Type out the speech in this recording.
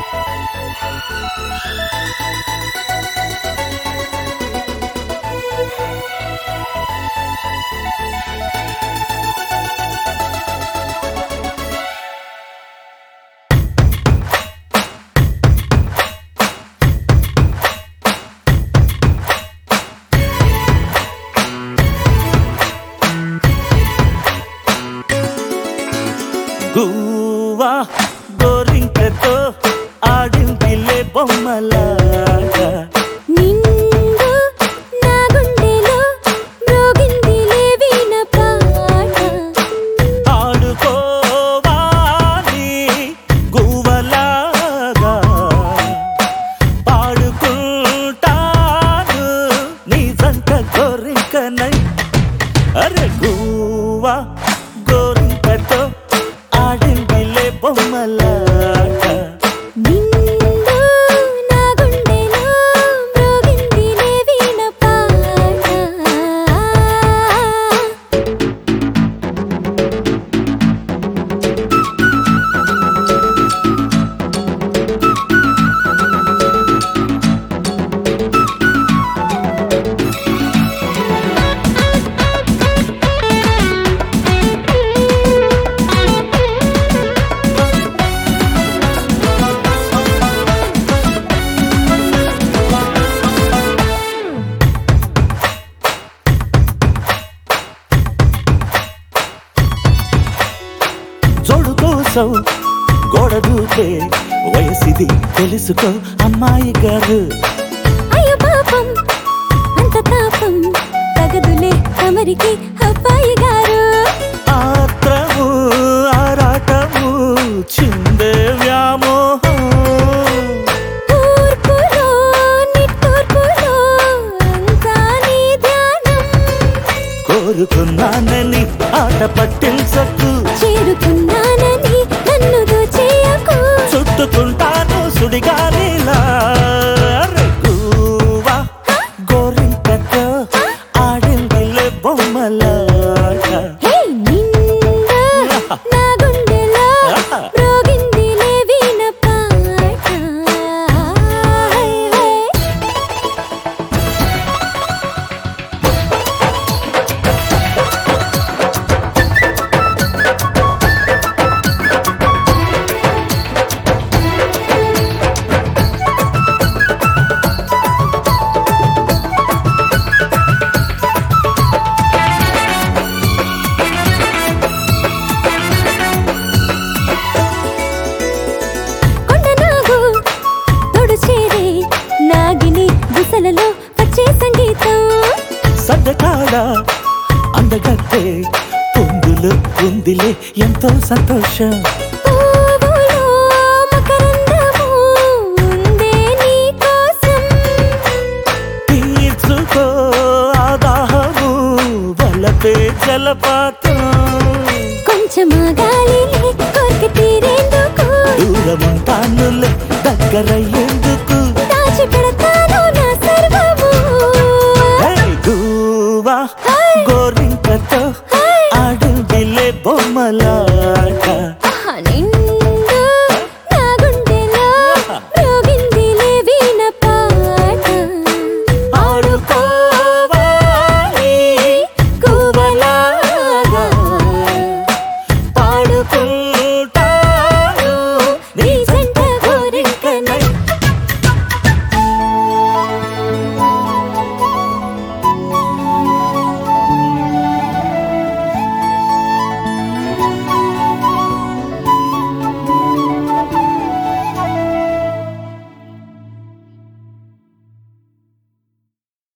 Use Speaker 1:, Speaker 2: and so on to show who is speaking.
Speaker 1: గువ్వా గోరింకతో ఆడిందిలే బొమ్మలాగా
Speaker 2: నిండు నా గుండెలో మ్రోగిందిలే వీణ పాట
Speaker 1: ఆడుకోవాలి గువ్వలాగా పాడుకుంటాను నీ జంట గోరింకనై అరే గువ్వా గోరింకతో ఆడిందిలే బొమ్మలాగా
Speaker 2: నిండు నా గుండెలో మ్రోగిందిలే వీణ పాట
Speaker 1: జోడు కోసం గోడ దూకే వయసిది తెలుసుకో అమ్మాయి గారు
Speaker 2: అయ్యో పాపం అంత తాపం తగదులే తమరికి అబ్బాయి గారు
Speaker 1: ఆత్రము ఆరాటము చిందే వ్యామోహం
Speaker 2: తూర్పులో నిట్టూర్పులో అంతా నీ ధ్యానం
Speaker 1: కోరుకున్నానని ఆట పట్టించకు
Speaker 2: చేరుకున్నానని నన్ను దోచేయకు
Speaker 1: చుట్టుకుంటాను సుడిగాలిలా గువ్వా గోరింకతో ఆడిందిలే బొమ్మలాగా
Speaker 2: హే నిండు నా గుండెలో మ్రోగిందిలే వీణ పాట హే హే కొండనాగు తోడు చేరే నాగిని బుసలలో వచ్చే సంగీతం
Speaker 1: సడ్డకాడ అందగట్టే పొందులు ఉందిలే ఎంతో సంతోషం
Speaker 2: పువ్వులో మకరందము ఉందే నీ కోసం
Speaker 1: తీర్చుకో ఆదాహము వలపే జలపాతం
Speaker 2: కొంచెమా గాలిలే కోరిక తీరేందుకు
Speaker 1: దూరముంటానులే దగ్గరయ్యే